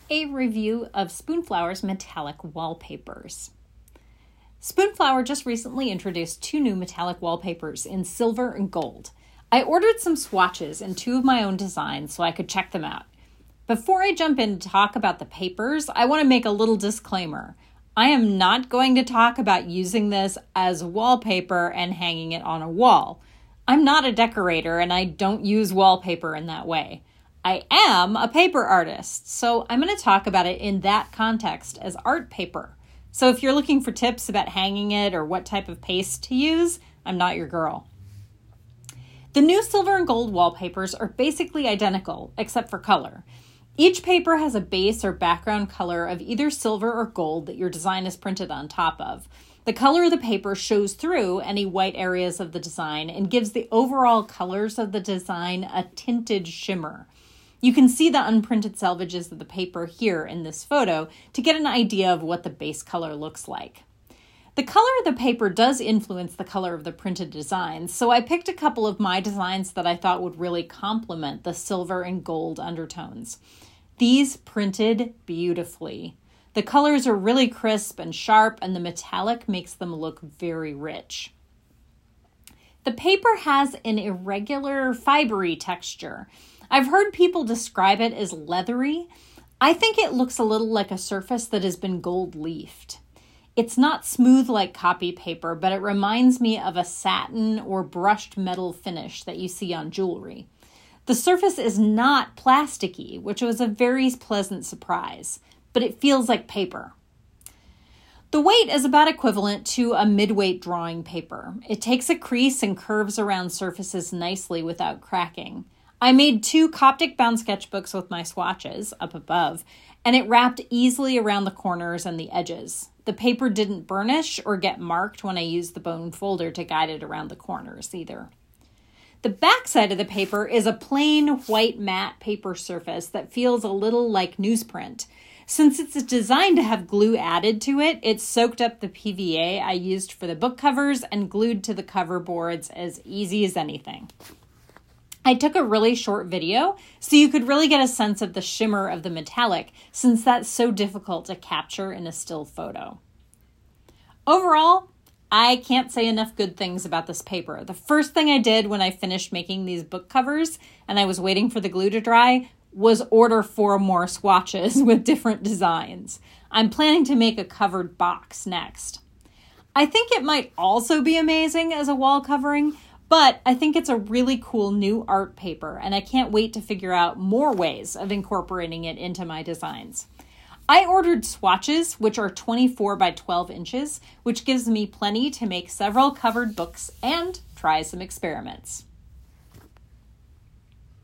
a review of Spoonflower's metallic wallpapers. Spoonflower just recently introduced 2 new metallic wallpapers in silver and gold. I ordered some swatches and 2 of my own designs so I could check them out. Before I jump in to talk about the papers, I want to make a little disclaimer. I am not going to talk about using this as wallpaper and hanging it on a wall. I'm not a decorator and I don't use wallpaper in that way. I am a paper artist, so I'm going to talk about it in that context as art paper. So if you're looking for tips about hanging it or what type of paste to use, I'm not your girl. The new silver and gold wallpapers are basically identical, except for color. Each paper has a base or background color of either silver or gold that your design is printed on top of. The color of the paper shows through any white areas of the design and gives the overall colors of the design a tinted shimmer. You can see the unprinted salvages of the paper here in this photo to get an idea of what the base color looks like. The color of the paper does influence the color of the printed designs, so I picked a couple of my designs that I thought would really complement the silver and gold undertones. These printed beautifully. The colors are really crisp and sharp, and the metallic makes them look very rich. The paper has an irregular, fibery texture. I've heard people describe it as leathery. I think it looks a little like a surface that has been gold leafed. It's not smooth like copy paper, but it reminds me of a satin or brushed metal finish that you see on jewelry. The surface is not plasticky, which was a very pleasant surprise, but it feels like paper. The weight is about equivalent to a mid-weight drawing paper. It takes a crease and curves around surfaces nicely without cracking. I made 2 Coptic bound sketchbooks with my swatches up above, and it wrapped easily around the corners and the edges. The paper didn't burnish or get marked when I used the bone folder to guide it around the corners either. The back side of the paper is a plain white matte paper surface that feels a little like newsprint. Since it's designed to have glue added to it, it soaked up the PVA I used for the book covers and glued to the cover boards as easy as anything. I took a really short video so you could really get a sense of the shimmer of the metallic, since that's so difficult to capture in a still photo. Overall, I can't say enough good things about this paper. The first thing I did when I finished making these book covers and I was waiting for the glue to dry was order 4 more swatches with different designs. I'm planning to make a covered box next. I think it might also be amazing as a wall covering, but I think it's a really cool new art paper, and I can't wait to figure out more ways of incorporating it into my designs. I ordered swatches, which are 24 by 12 inches, which gives me plenty to make several covered books and try some experiments.